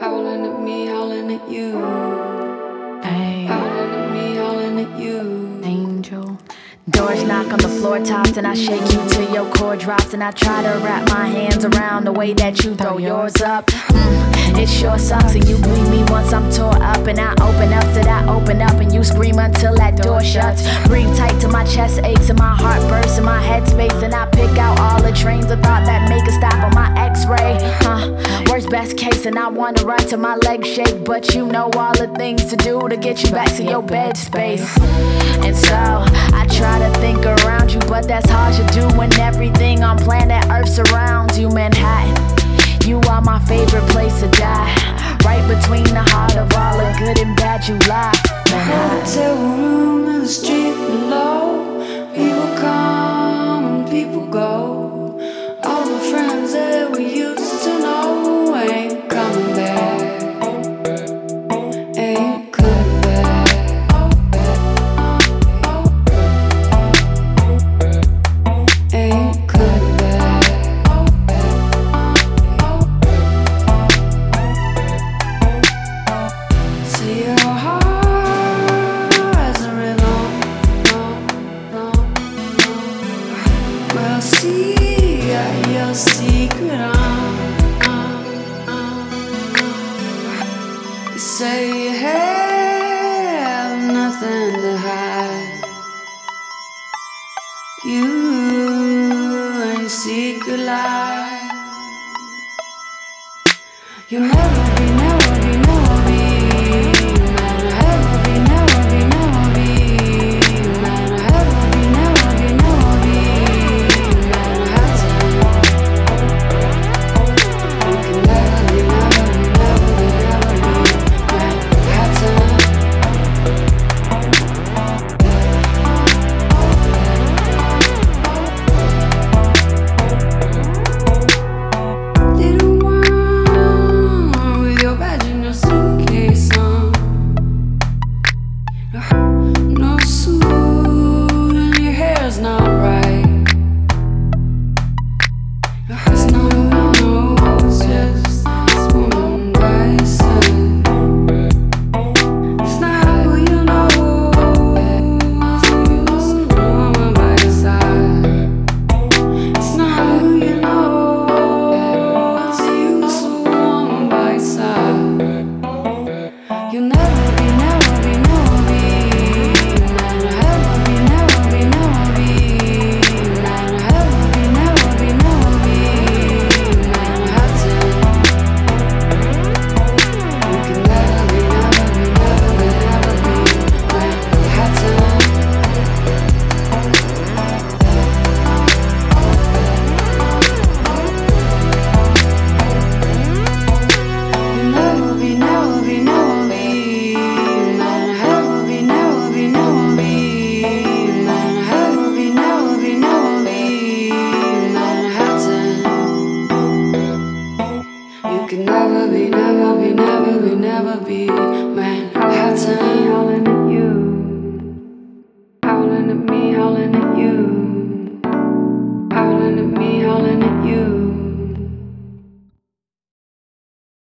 Howling at me, howling at you. Ay, Howling at me, howling at you. angel. Doors knock on the floor tops and I shake you till your core drops. And I try to wrap my hands around the way that you throw yours up. It sure sucks and you bleed me once I'm tore up. And I open up, said I open up and you scream until that door shuts. Breathe tight till my chest aches and my heart bursts in my headspace. And I pick out all the trains of thought that make a stop on my x-ray. Worst best case and I wanna run till my legs shake. But you know all the things to do to get you back to your bed space. And so I try to think around you, but that's hard to do when everything on planet Earth surrounds you. Manhattan, you are my favorite place to die. Right between the heart of all the good and bad you lie. Hotel room in the street below. People come and people go. All the friends that we used to know ain't coming back. Ain't coming back. Ain't coming back. See your heart as a rhythm. Well, see your secret on. You say you have nothing to hide. You and your secret life. You'll never be